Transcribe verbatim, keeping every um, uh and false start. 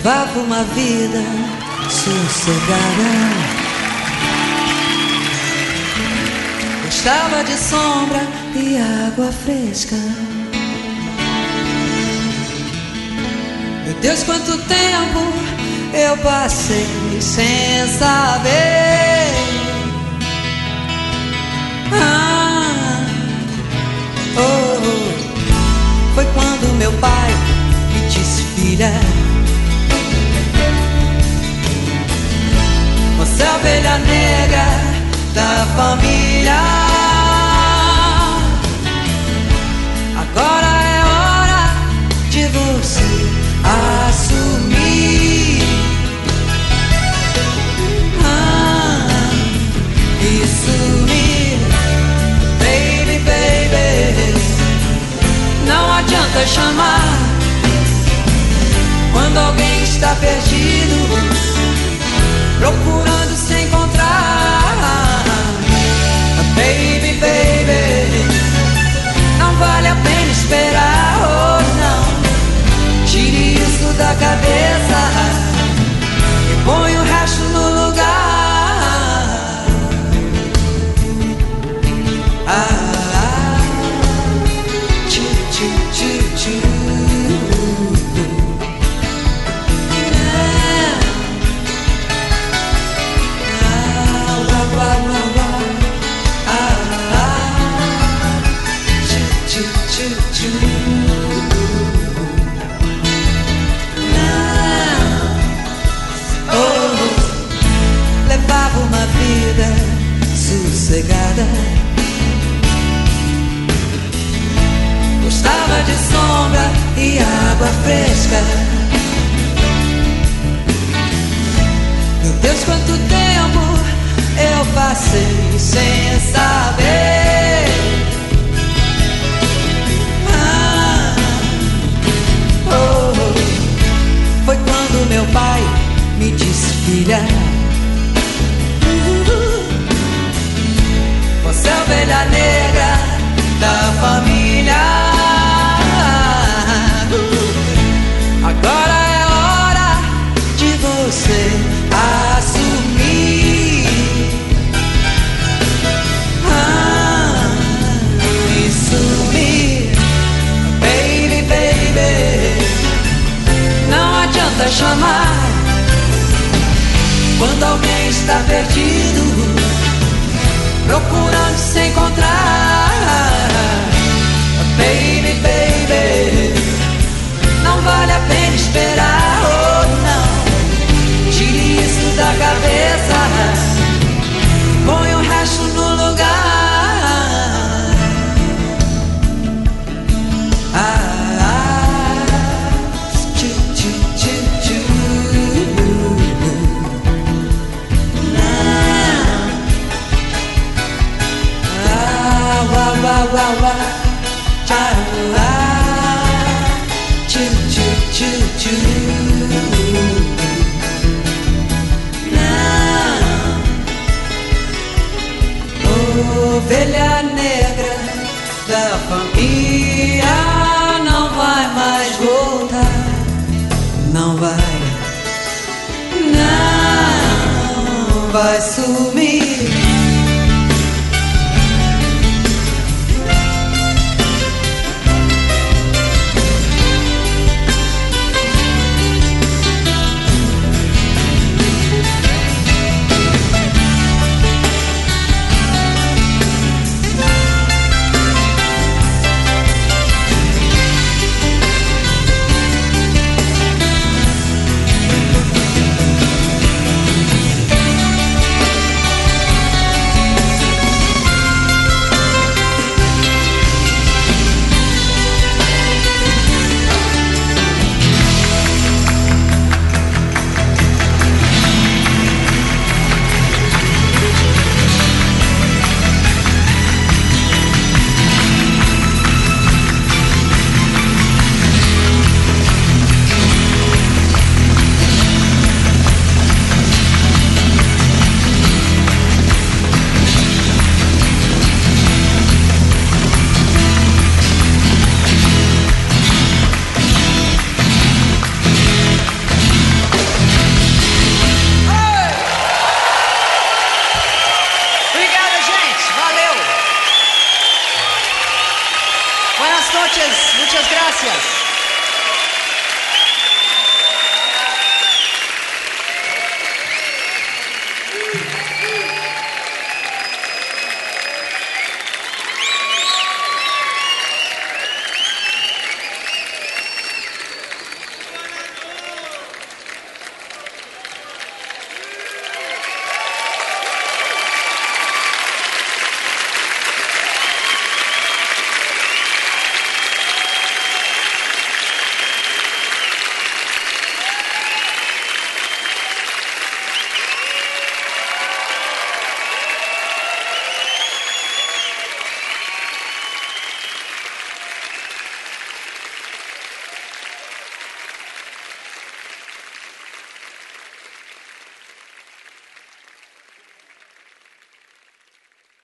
levava uma vida sossegada. Gostava de sombra e água fresca. Meu Deus, quanto tempo eu passei sem saber. Ah, oh, oh. Foi quando meu pai me disse: filha, você é a ovelha negra da família. Agora é hora de você assumir. Ah, e sumir. Baby, baby, não adianta chamar quando alguém está perdido, procurando se encontrar. Baby, baby, não vale a pena esperar, oh não. Tire isso da cabeça e põe o resto no lugar. Ah, tchu, tchu, tchu, tchu. Levava uma vida sossegada. Gostava de sombra e água fresca. Meu Deus, quanto tempo eu passei sem saber. Ah, oh, oh. Foi quando meu pai me disse: filha, você é a ovelha negra da família. Agora é hora de você assumir. Ah, e sumir. Baby, baby, não adianta chamar quando alguém está perdido, procurando se encontrar. Baby, baby, não vale a pena esperar, oh não. Tire isso da cabeça, põe o resto no lugar. Ah, ah, tchu, tchu, tchu, tchu. Wah, wah, wah, wah. Tchu, tchu, tchu, tchu. Não. Ovelha negra da família não vai mais voltar. Não vai. Não vai sumir. noches, muchas gracias.